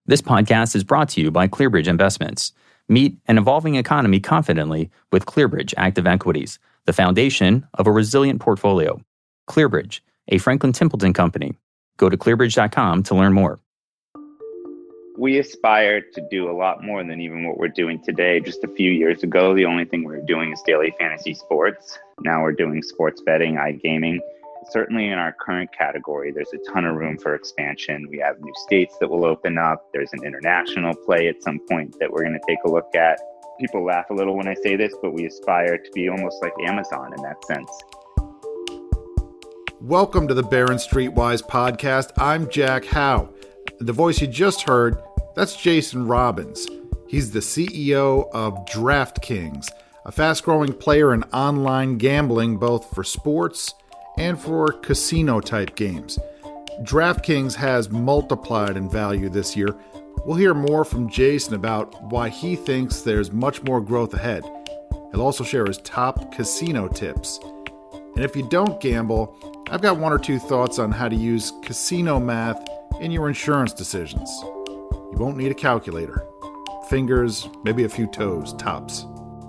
This podcast is brought to you by ClearBridge Investments. Meet an evolving economy confidently with ClearBridge Active Equities, the foundation of a resilient portfolio. ClearBridge, a Franklin Templeton company. Go to clearbridge.com to learn more. We aspire to do a lot more than even what we're doing today. Just a few years ago, the only thing we were doing is daily fantasy sports. Now we're doing sports betting, iGaming. Certainly in our current category, there's a ton of room for expansion. We have new states that will open up. There's an international play at some point that we're going to take a look at. People laugh a little when I say this, but we aspire to be almost like Amazon in that sense. Welcome to the Barron Streetwise podcast. I'm Jack Howe. The voice you just heard, that's Jason Robbins. He's the CEO of DraftKings, a fast-growing player in online gambling both for sports and for casino-type games. DraftKings has multiplied in value this year. We'll hear more from Jason about why he thinks there's much more growth ahead. He'll also share his top casino tips. And if you don't gamble, I've got one or two thoughts on how to use casino math in your insurance decisions. You won't need a calculator. Fingers, maybe a few toes, tops.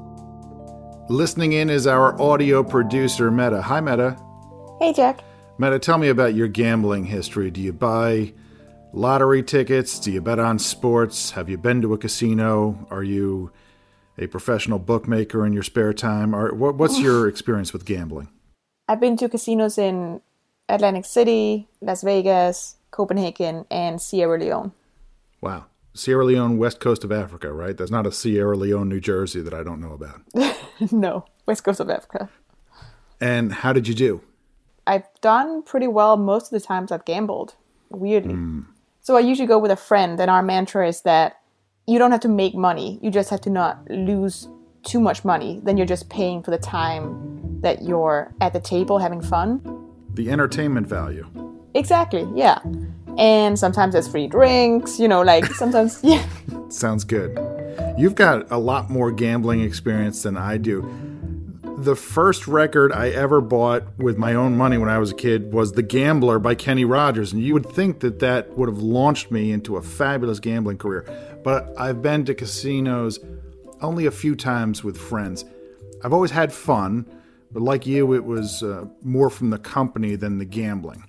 Listening in is our audio producer, Meta. Hi, Meta. Hey, Jack. Meta, tell me about your gambling history. Do you buy lottery tickets? Do you bet on sports? Have you been to a casino? Are you a professional bookmaker in your spare time? What's your experience with gambling? I've been to casinos in Atlantic City, Las Vegas, Copenhagen, and Sierra Leone. Wow. Sierra Leone, west coast of Africa, right? There's not a Sierra Leone, New Jersey that I don't know about. No, west coast of Africa. And how did you do? I've done pretty well most of the times I've gambled, weirdly. So I usually go with a friend, and our mantra is that you don't have to make money. You just have to not lose too much money. Then you're just paying for the time that you're at the table having fun. The entertainment value. Exactly, yeah. And sometimes there's free drinks, sometimes, yeah. Sounds good. You've got a lot more gambling experience than I do. The first record I ever bought with my own money when I was a kid was The Gambler by Kenny Rogers, and you would think that that would have launched me into a fabulous gambling career. But I've been to casinos only a few times with friends. I've always had fun, but like you, it was more from the company than the gambling.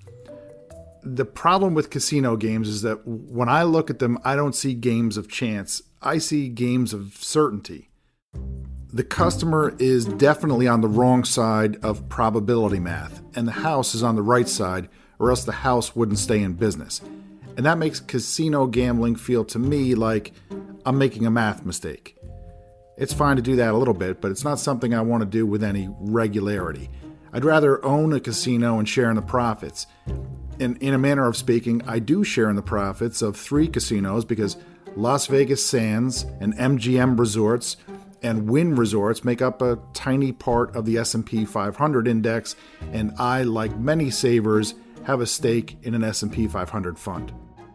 The problem with casino games is that when I look at them, I don't see games of chance. I see games of certainty. The customer is definitely on the wrong side of probability math, and the house is on the right side, or else the house wouldn't stay in business. And that makes casino gambling feel to me like I'm making a math mistake. It's fine to do that a little bit, but it's not something I want to do with any regularity. I'd rather own a casino and share in the profits. And in a manner of speaking, I do share in the profits of 3 casinos because Las Vegas Sands and MGM Resorts and Wynn Resorts make up a tiny part of the S&P 500 index, and I, like many savers, have a stake in an S&P 500 fund.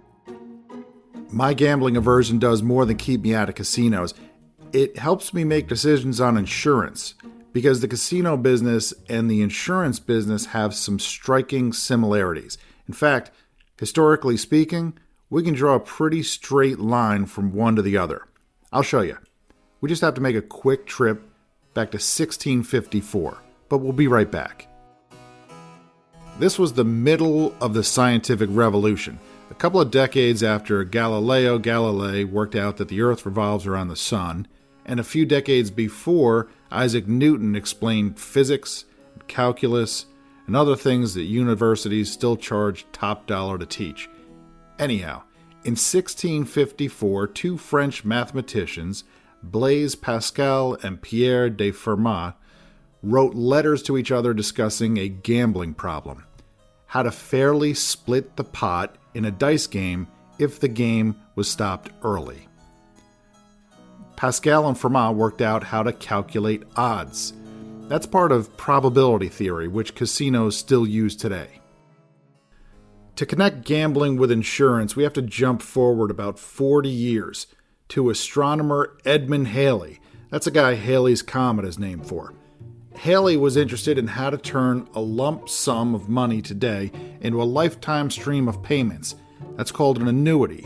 My gambling aversion does more than keep me out of casinos. It helps me make decisions on insurance, because the casino business and the insurance business have some striking similarities. In fact, historically speaking, we can draw a pretty straight line from one to the other. I'll show you. We just have to make a quick trip back to 1654, but we'll be right back. This was the middle of the scientific revolution, a couple of decades after Galileo Galilei worked out that the Earth revolves around the sun, and a few decades before Isaac Newton explained physics, calculus, and other things that universities still charge top dollar to teach. Anyhow, in 1654, 2 French mathematicians, Blaise Pascal and Pierre de Fermat, wrote letters to each other discussing a gambling problem: how to fairly split the pot in a dice game if the game was stopped early. Pascal and Fermat worked out how to calculate odds. That's part of probability theory, which casinos still use today. To connect gambling with insurance, we have to jump forward about 40 years to astronomer Edmund Halley. That's a guy Halley's Comet is named for. Halley was interested in how to turn a lump sum of money today into a lifetime stream of payments. That's called an annuity.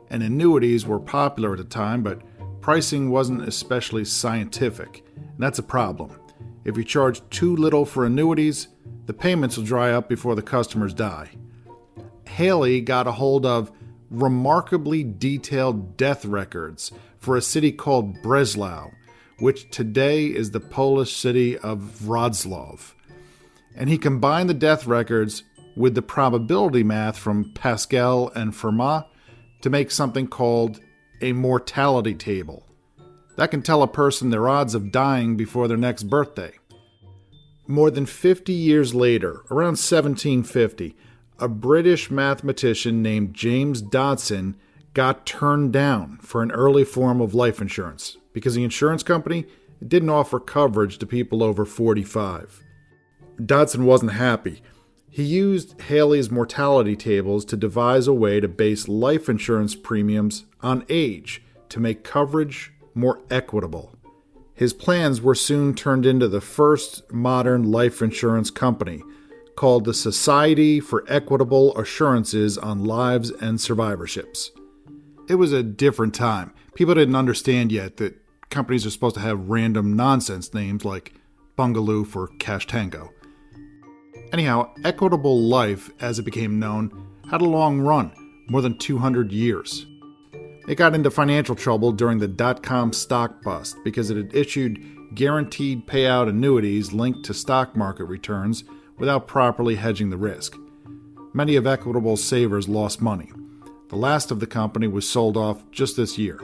and annuities were popular at the time, but pricing wasn't especially scientific, and that's a problem. If you charge too little for annuities, the payments will dry up before the customers die. Haley got a hold of remarkably detailed death records for a city called Breslau, which today is the Polish city of Wrocław. And he combined the death records with the probability math from Pascal and Fermat to make something called a mortality table. That can tell a person their odds of dying before their next birthday. More than 50 years later, around 1750, a British mathematician named James Dodson got turned down for an early form of life insurance because the insurance company didn't offer coverage to people over 45. Dodson wasn't happy. He used Haley's mortality tables to devise a way to base life insurance premiums on age to make coverage more equitable. His plans were soon turned into the first modern life insurance company, called the Society for Equitable Assurances on Lives and Survivorships. It was a different time. People didn't understand yet that companies are supposed to have random nonsense names like Bungaloo for Cash Tango. Anyhow, Equitable Life, as it became known, had a long run, more than 200 years. It got into financial trouble during the dot-com stock bust because it had issued guaranteed payout annuities linked to stock market returns without properly hedging the risk. Many of Equitable's savers lost money. The last of the company was sold off just this year.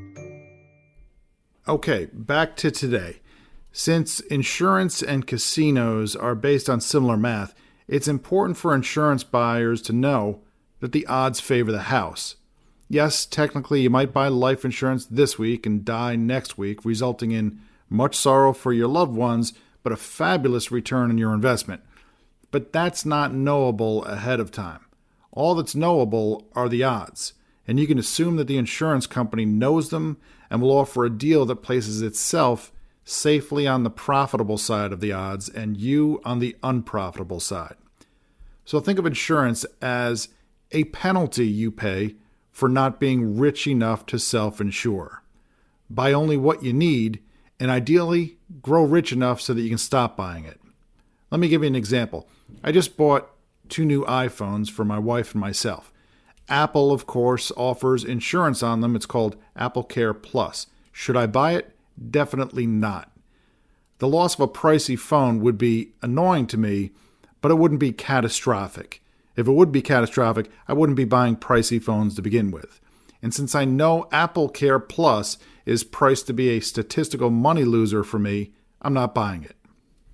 Okay, back to today. Since insurance and casinos are based on similar math, it's important for insurance buyers to know that the odds favor the house. Yes, technically you might buy life insurance this week and die next week, resulting in much sorrow for your loved ones, but a fabulous return on your investment. But that's not knowable ahead of time. All that's knowable are the odds, and you can assume that the insurance company knows them and will offer a deal that places itself safely on the profitable side of the odds and you on the unprofitable side. So think of insurance as a penalty you pay for not being rich enough to self-insure. Buy only what you need, and ideally grow rich enough so that you can stop buying it. Let me give you an example. I just bought 2 new iPhones for my wife and myself. Apple, of course, offers insurance on them. It's called Apple Care Plus. Should I buy it? Definitely not. The loss of a pricey phone would be annoying to me, but it wouldn't be catastrophic. If it would be catastrophic, I wouldn't be buying pricey phones to begin with. And since I know Apple Care Plus is priced to be a statistical money loser for me, I'm not buying it.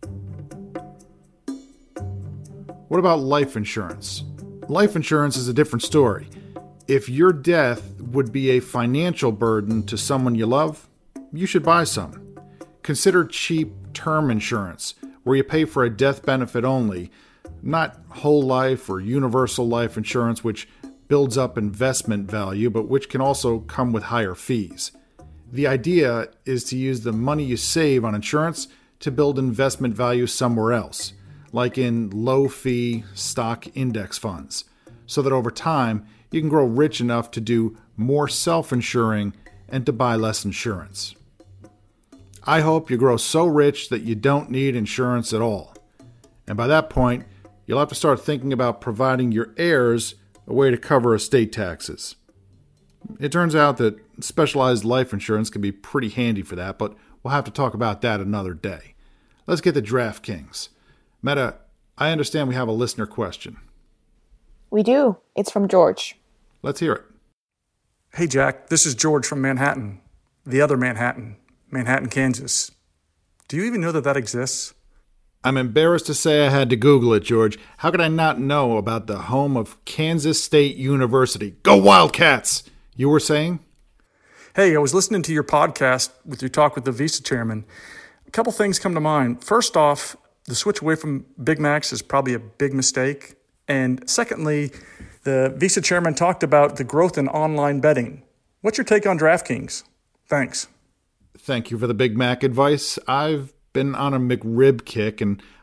What about life insurance? Life insurance is a different story. If your death would be a financial burden to someone you love, you should buy some. Consider cheap term insurance, where you pay for a death benefit only, not whole life or universal life insurance, which builds up investment value, but which can also come with higher fees. The idea is to use the money you save on insurance to build investment value somewhere else, like in low-fee stock index funds, so that over time you can grow rich enough to do more self-insuring and to buy less insurance. I hope you grow so rich that you don't need insurance at all. And by that point, you'll have to start thinking about providing your heirs a way to cover estate taxes. It turns out that specialized life insurance can be pretty handy for that, but we'll have to talk about that another day. Let's get to DraftKings. Meta, I understand we have a listener question. We do. It's from George. Let's hear it. Hey, Jack. This is George from Manhattan. The other Manhattan, Kansas. Do you even know that exists? I'm embarrassed to say I had to Google it, George. How could I not know about the home of Kansas State University? Go Wildcats! You were saying? Hey, I was listening to your podcast with your talk with the Visa chairman. A couple things come to mind. First off, the switch away from Big Macs is probably a big mistake. And secondly, the Visa chairman talked about the growth in online betting. What's your take on DraftKings? Thanks. Thank you for the Big Mac advice. I've been on a McRib kick, and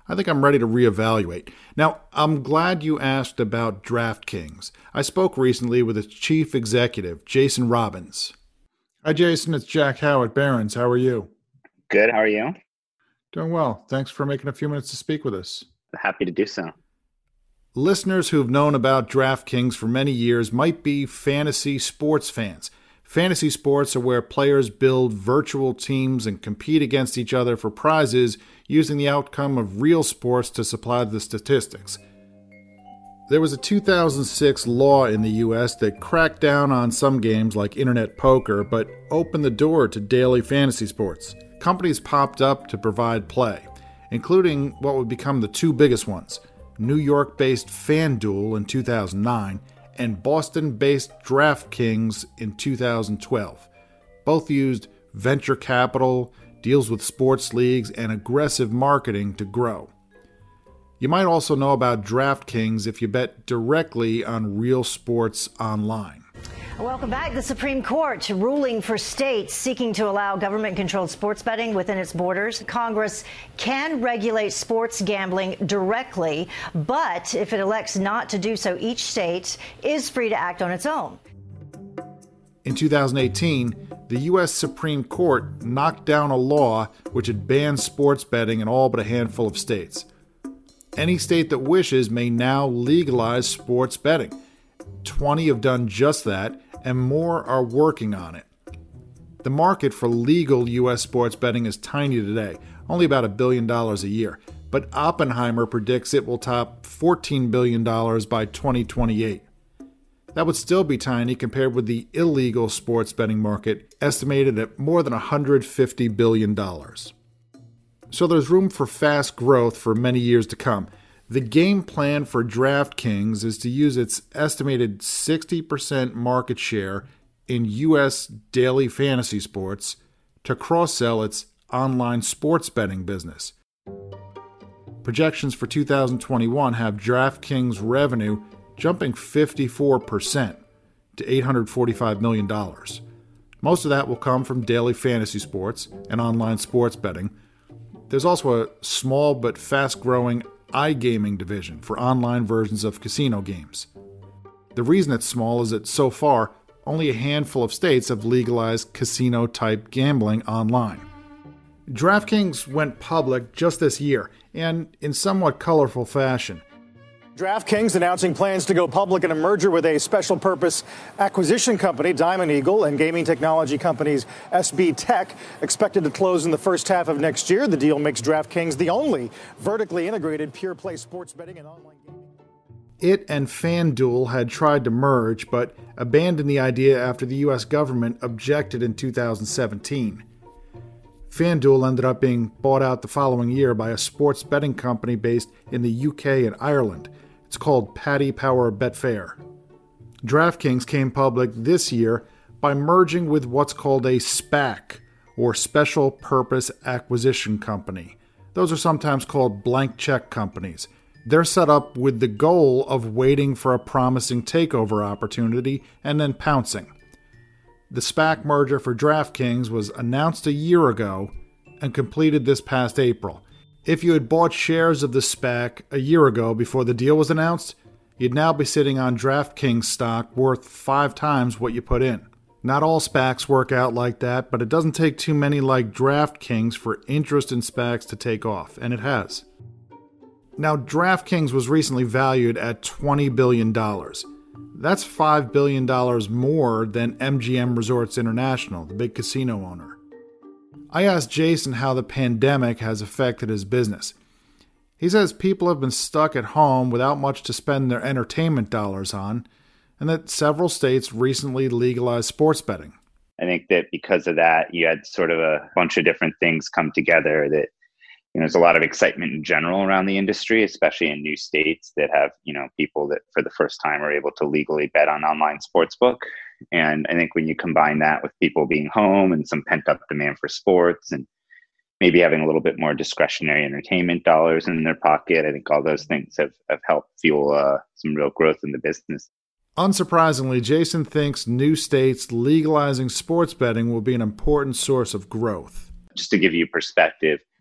I think I'm ready to reevaluate. Now, I'm glad you asked about DraftKings. I spoke recently with its chief executive, Jason Robins. Hi, Jason. It's Jack Howe at Barron's. How are you? Good. How are you? Doing well. Thanks for making a few minutes to speak with us. Happy to do so. Listeners who've known about DraftKings for many years might be fantasy sports fans. Fantasy sports are where players build virtual teams and compete against each other for prizes using the outcome of real sports to supply the statistics. There was a 2006 law in the U.S. that cracked down on some games like internet poker, but opened the door to daily fantasy sports. Companies popped up to provide play, including what would become the two biggest ones, New York-based FanDuel in 2009 and Boston-based DraftKings in 2012. Both used venture capital, deals with sports leagues, and aggressive marketing to grow. You might also know about DraftKings if you bet directly on real sports online. Welcome back. The Supreme Court ruling for states seeking to allow government-controlled sports betting within its borders. Congress can regulate sports gambling directly, but if it elects not to do so, each state is free to act on its own. In 2018, the U.S. Supreme Court knocked down a law which had banned sports betting in all but a handful of states. Any state that wishes may now legalize sports betting. 20 have done just that, and more are working on it. The market for legal U.S. sports betting is tiny today, only about $1 billion a year, but Oppenheimer predicts it will top $14 billion by 2028. That would still be tiny compared with the illegal sports betting market, estimated at more than $150 billion. So there's room for fast growth for many years to come. The game plan for DraftKings is to use its estimated 60% market share in U.S. daily fantasy sports to cross-sell its online sports betting business. Projections for 2021 have DraftKings revenue jumping 54% to $845 million. Most of that will come from daily fantasy sports and online sports betting. There's also a small but fast-growing iGaming division for online versions of casino games. The reason it's small is that so far, only a handful of states have legalized casino-type gambling online. DraftKings went public just this year, and in somewhat colorful fashion. DraftKings announcing plans to go public in a merger with a special purpose acquisition company, Diamond Eagle, and gaming technology companies SB Tech, expected to close in the first half of next year. The deal makes DraftKings the only vertically integrated pure play sports betting and online gaming. It and FanDuel had tried to merge, but abandoned the idea after the U.S. government objected in 2017. FanDuel ended up being bought out the following year by a sports betting company based in the UK and Ireland. It's called Paddy Power Betfair. DraftKings came public this year by merging with what's called a SPAC, or Special Purpose Acquisition Company. Those are sometimes called blank check companies. They're set up with the goal of waiting for a promising takeover opportunity and then pouncing. The SPAC merger for DraftKings was announced a year ago and completed this past April. If you had bought shares of the SPAC a year ago before the deal was announced, you'd now be sitting on DraftKings stock worth 5 times what you put in. Not all SPACs work out like that, but it doesn't take too many like DraftKings for interest in SPACs to take off, and it has. Now, DraftKings was recently valued at $20 billion. That's $5 billion more than MGM Resorts International, the big casino owner. I asked Jason how the pandemic has affected his business. He says people have been stuck at home without much to spend their entertainment dollars on, and that several states recently legalized sports betting. I think that because of that, you had sort of a bunch of different things come together that, there's a lot of excitement in general around the industry, especially in new states that have, people that for the first time are able to legally bet on online sportsbook. And I think when you combine that with people being home and some pent up demand for sports and maybe having a little bit more discretionary entertainment dollars in their pocket, I think all those things have helped fuel some real growth in the business. Unsurprisingly, Jason thinks new states legalizing sports betting will be an important source of growth. Just to give you perspective,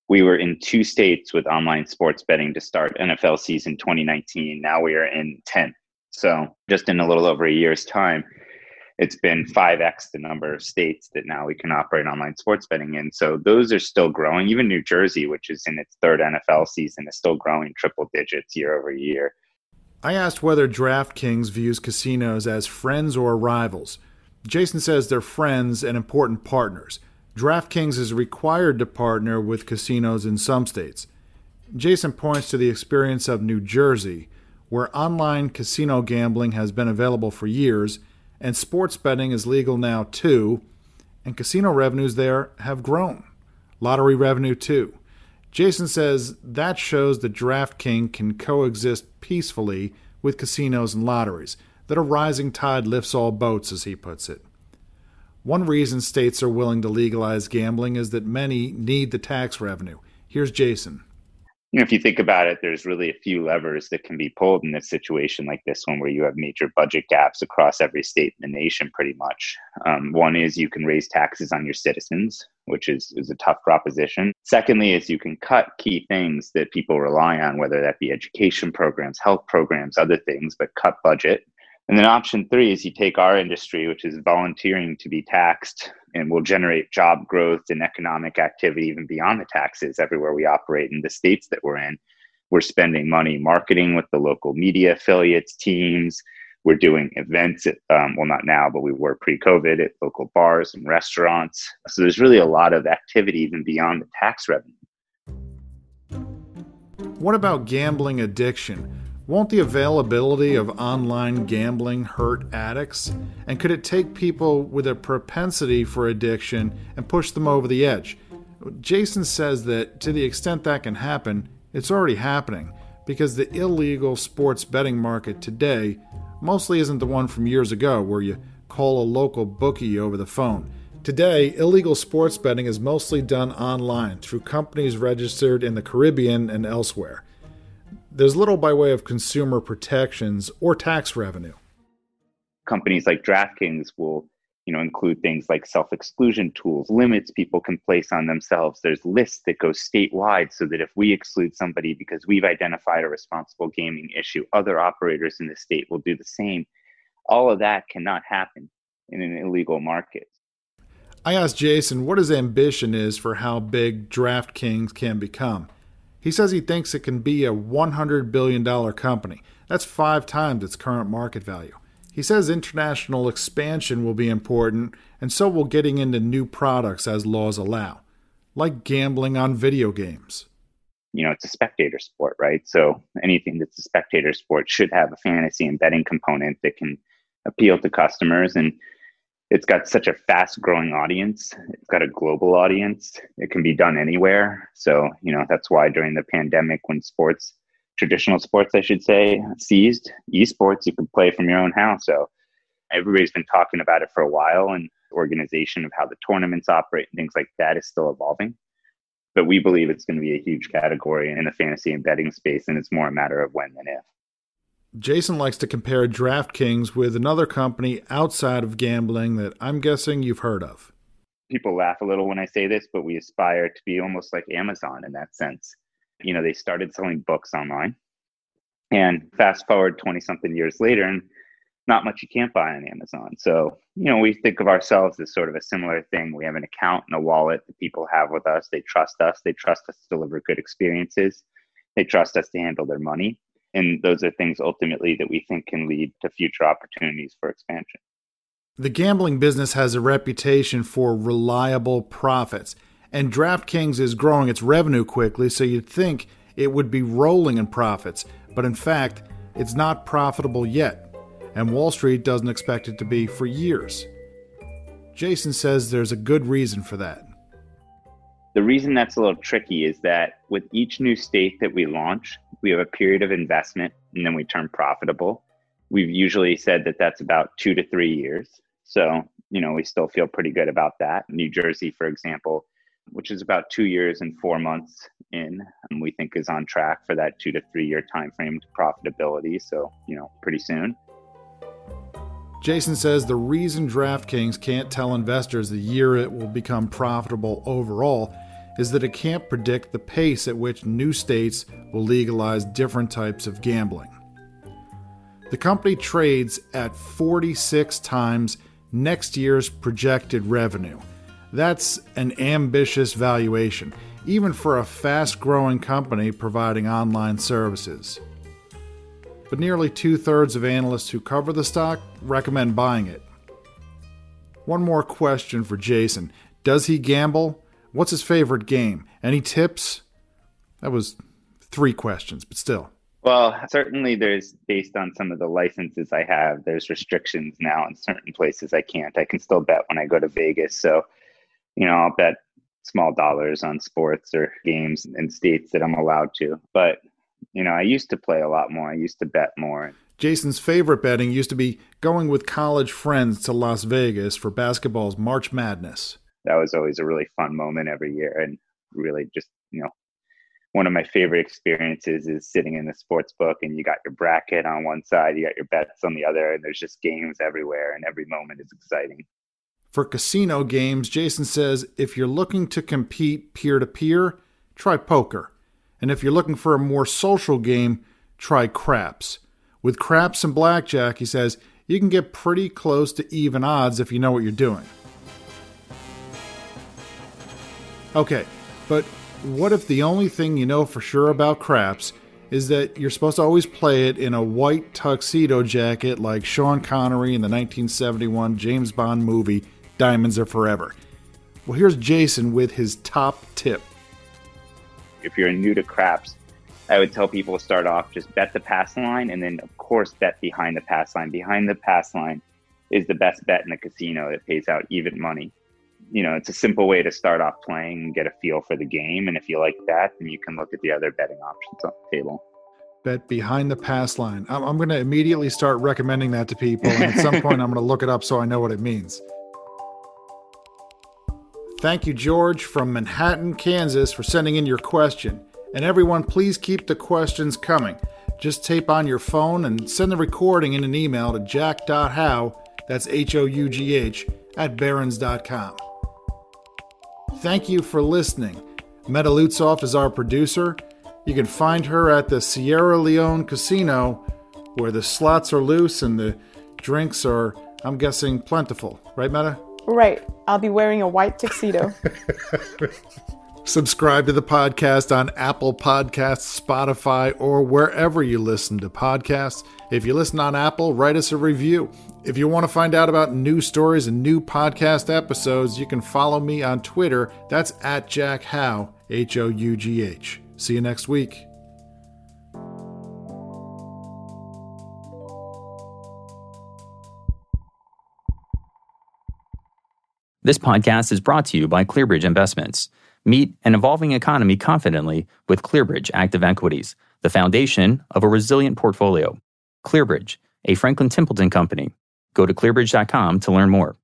We were in 2 states with online sports betting to start NFL season 2019. Now we are in 10. So just in a little over a year's time, it's been 5x the number of states that now we can operate online sports betting in. So those are still growing. Even New Jersey, which is in its 3rd NFL season, is still growing triple digits year over year. I asked whether DraftKings views casinos as friends or rivals. Jason says they're friends and important partners. DraftKings is required to partner with casinos in some states. Jason points to the experience of New Jersey, where online casino gambling has been available for years, and sports betting is legal now too, and casino revenues there have grown. Lottery revenue too. Jason says that shows that DraftKings can coexist peacefully with casinos and lotteries, that a rising tide lifts all boats, as he puts it. One reason states are willing to legalize gambling is that many need the tax revenue. Here's Jason. If you think about it, there's really a few levers that can be pulled in a situation like this one where you have major budget gaps across every state in the nation pretty much. One is you can raise taxes on your citizens, which is a tough proposition. Secondly is you can cut key things that people rely on, whether that be education programs, health programs, other things, but cut budget. And then option 3 is you take our industry, which is volunteering to be taxed, and will generate job growth and economic activity even beyond the taxes everywhere we operate in the states that we're in. We're spending money marketing with the local media affiliates, teams. We're doing events at, well, not now, but we were pre-COVID at local bars and restaurants. So there's really a lot of activity even beyond the tax revenue. What about gambling addiction? Won't the availability of online gambling hurt addicts? And could it take people with a propensity for addiction and push them over the edge? Jason says that to the extent that can happen, it's already happening, because the illegal sports betting market today mostly isn't the one from years ago where you call a local bookie over the phone. Today, illegal sports betting is mostly done online through companies registered in the Caribbean and elsewhere. There's little by way of consumer protections or tax revenue. Companies like DraftKings will, include things like self-exclusion tools, limits people can place on themselves. There's lists that go statewide so that if we exclude somebody because we've identified a responsible gaming issue, other operators in the state will do the same. All of that cannot happen in an illegal market. I asked Jason what his ambition is for how big DraftKings can become. He says he thinks it can be a $100 billion company. That's 5 times its current market value. He says international expansion will be important, and so will getting into new products as laws allow, like gambling on video games. It's a spectator sport, right? So anything that's a spectator sport should have a fantasy and betting component that can appeal to customers. And it's got such a fast-growing audience. It's got a global audience. It can be done anywhere. So, that's why during the pandemic, when traditional sports, I should say, ceased, esports, you could play from your own house. So everybody's been talking about it for a while, and the organization of how the tournaments operate and things like that is still evolving. But we believe it's going to be a huge category in the fantasy and betting space, and it's more a matter of when than if. Jason likes to compare DraftKings with another company outside of gambling that I'm guessing you've heard of. People laugh a little when I say this, but we aspire to be almost like Amazon in that sense. They started selling books online, and fast forward 20-something years later, and not much you can't buy on Amazon. So, we think of ourselves as sort of a similar thing. We have an account and a wallet that people have with us. They trust us. They trust us to deliver good experiences. They trust us to handle their money. And those are things ultimately that we think can lead to future opportunities for expansion. The gambling business has a reputation for reliable profits, and DraftKings is growing its revenue quickly, so you'd think it would be rolling in profits. But in fact, it's not profitable yet, and Wall Street doesn't expect it to be for years. Jason says there's a good reason for that. The reason that's a little tricky is that with each new state that we launch, we have a period of investment and then we turn profitable. We've usually said that that's about 2 to 3 years. So, we still feel pretty good about that. New Jersey, for example, which is about 2 years and 4 months in, and we think is on track for that 2 to 3 year time frame to profitability. So, pretty soon. Jason says the reason DraftKings can't tell investors the year it will become profitable overall is that it can't predict the pace at which new states will legalize different types of gambling. The company trades at 46 times next year's projected revenue. That's an ambitious valuation, even for a fast-growing company providing online services. But nearly 2/3 of analysts who cover the stock recommend buying it. One more question for Jason. Does he gamble? What's his favorite game? Any tips? That was 3 questions, but still. Well, certainly there's, based on some of the licenses I have, there's restrictions now in certain places I can't. I can still bet when I go to Vegas. So, I'll bet small dollars on sports or games in states that I'm allowed to. But, I used to play a lot more. I used to bet more. Jason's favorite betting used to be going with college friends to Las Vegas for basketball's March Madness. That was always a really fun moment every year, and really just, one of my favorite experiences is sitting in the sports book and you got your bracket on one side, you got your bets on the other, and there's just games everywhere and every moment is exciting. For casino games, Jason says if you're looking to compete peer-to-peer, try poker. And if you're looking for a more social game, try craps. With craps and blackjack, he says, you can get pretty close to even odds if you know what you're doing. Okay, but what if the only thing you know for sure about craps is that you're supposed to always play it in a white tuxedo jacket like Sean Connery in the 1971 James Bond movie Diamonds Are Forever? Well, here's Jason with his top tip. If you're new to craps, I would tell people to start off, just bet the pass line, and then, of course, bet behind the pass line. Behind the pass line is the best bet in the casino that pays out even money. It's a simple way to start off playing and get a feel for the game. And if you like that, then you can look at the other betting options on the table. Bet behind the pass line. I'm going to immediately start recommending that to people. And at some point, I'm going to look it up so I know what it means. Thank you, George, from Manhattan, Kansas, for sending in your question. And everyone, please keep the questions coming. Just tape on your phone and send the recording in an email to jack.how, that's Hough, at barons.com. Thank you for listening. Meta Lutzoff is our producer. You can find her at the Sierra Leone Casino, where the slots are loose and the drinks are, I'm guessing, plentiful. Right, Meta? Right. I'll be wearing a white tuxedo. Subscribe to the podcast on Apple Podcasts, Spotify, or wherever you listen to podcasts. If you listen on Apple, write us a review. If you want to find out about new stories and new podcast episodes, you can follow me on Twitter. That's at Jack Hough, Hough. See you next week. This podcast is brought to you by ClearBridge Investments. Meet an evolving economy confidently with ClearBridge Active Equities, the foundation of a resilient portfolio. ClearBridge, a Franklin Templeton company. Go to clearbridge.com to learn more.